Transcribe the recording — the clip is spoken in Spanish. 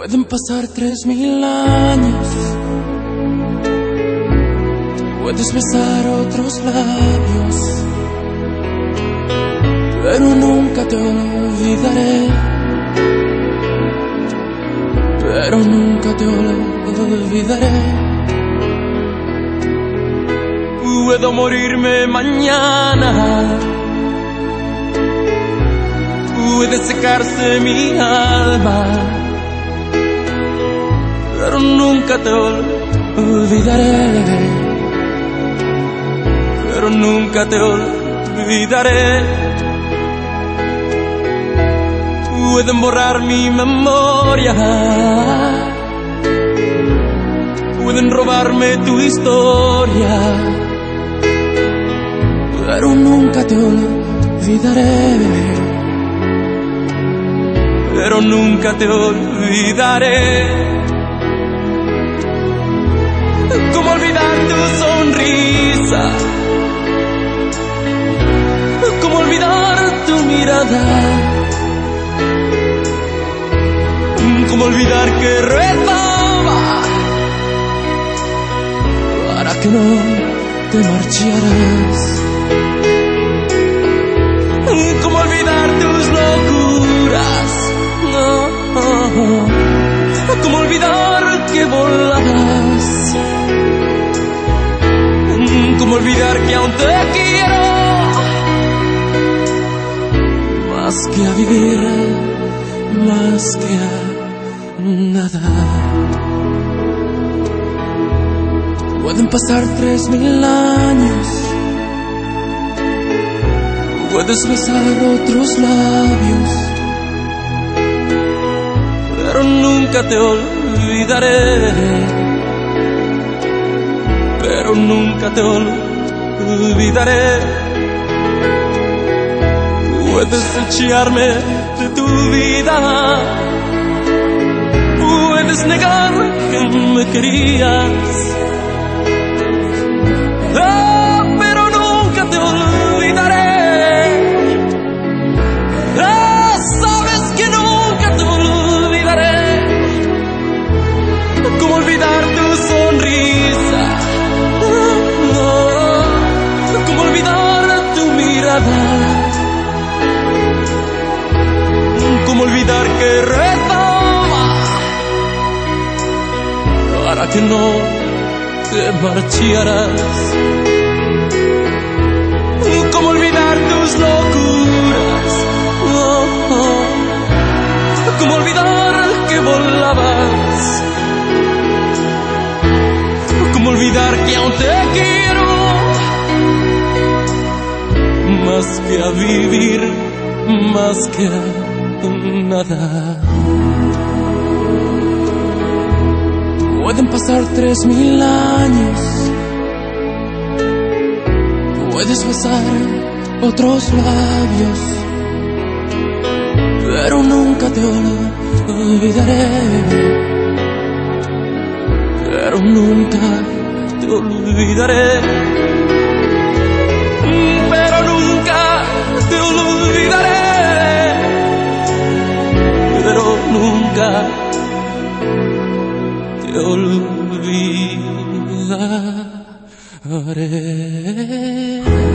Pueden pasar 3000 años, puedes besar otros labios, pero nunca te olvidaré, pero nunca te olvidaré. Puedo morirme mañana, puede secarse mi alma, pero nunca te olvidaré, pero nunca te olvidaré. Pueden borrar mi memoria, pueden robarme tu historia, pero nunca te olvidaré, pero nunca te olvidaré. ¿Cómo olvidar tu sonrisa? ¿Cómo olvidar tu mirada? ¿Cómo olvidar que rezaba para que no te marcharas? ¿Cómo olvidar tus locuras? ¿Cómo olvidar que volabas? ¿Cómo olvidar que aún te quiero más que a vivir, más que a nada? Pueden pasar 3000 años, puedes besar otros labios, pero nunca te olvidaré, pero nunca te olvidaré. Puedes echarme de tu vida, puedes negar que me querías, pero nunca te olvidaré. Sabes que nunca te olvidaré. ¿Cómo olvidar tu sonrisa? ¿Cómo olvidar tu mirada? ¿Cómo olvidar que rezaba para que no te marcharas? ¿Cómo olvidar tus locuras? ¿Cómo olvidar que volabas? ¿Cómo olvidar que aún te quiero más que a vivir, más que a nada? Pueden pasar 3000 años, puedes besar otros labios, pero nunca te olvidaré, pero nunca te olvidaré, pero nunca te olvidaré, pero nunca te olvidaré.